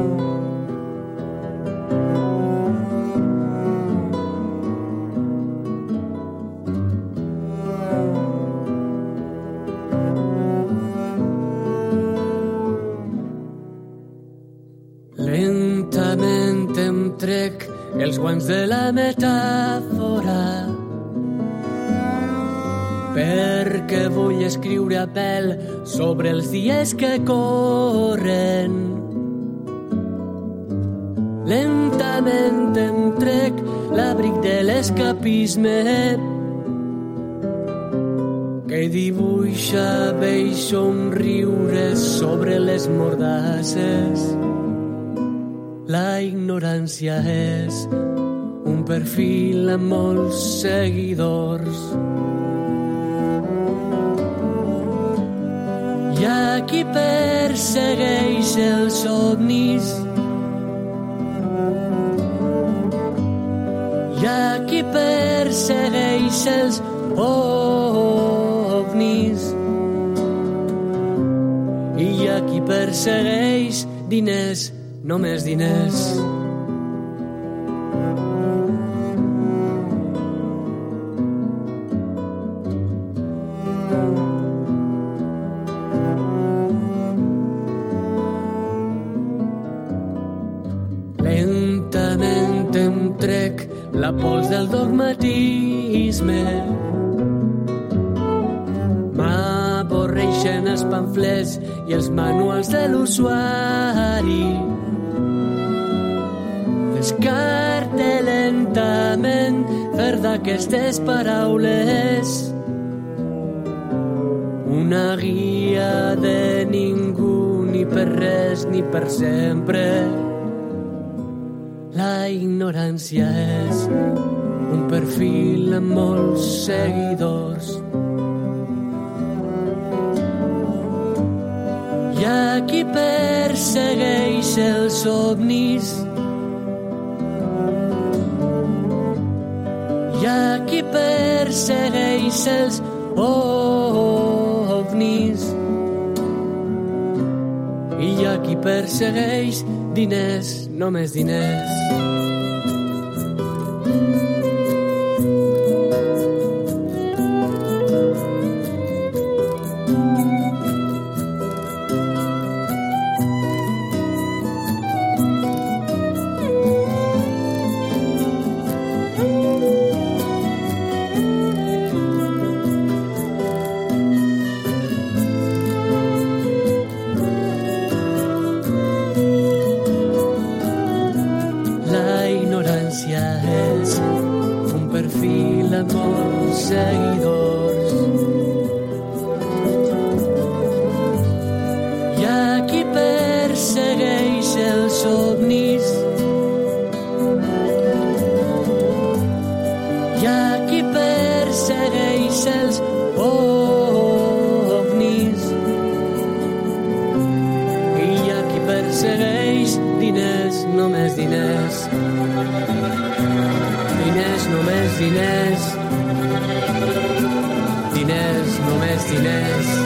Lentament em trec els guants de la metàfora perquè vull escriure a pèl sobre els dies que corren. Lentament em trec l'abric de l'escapisme que dibuixa vells somriures sobre les mordasses. La ignorància és un perfil amb molts seguidors. Hi ha qui persegueix els somnis. Hi ha qui persegueix els ovnis. I hi ha qui persegueix diners, només diners. Lentament em trec la pols del dogmatisme. M'avorreixen els pamflets i els manuals de l'usuari. Descarte lentament fer d'aquestes paraules una guia de ningú, ni per res ni per sempre. La ignorància és un perfil amb molts seguidors. Hi ha qui persegueix els somnis. Hi ha qui persegueix els ovnis. I hi ha qui persegueix diners, només diners. És un perfil amb molts seguidors. Hi ha qui persegueix els somnis. Hi ha qui persegueix els ovnis. I hi ha qui persegueix diners, només diners. Diners, només diners. Diners, només diners.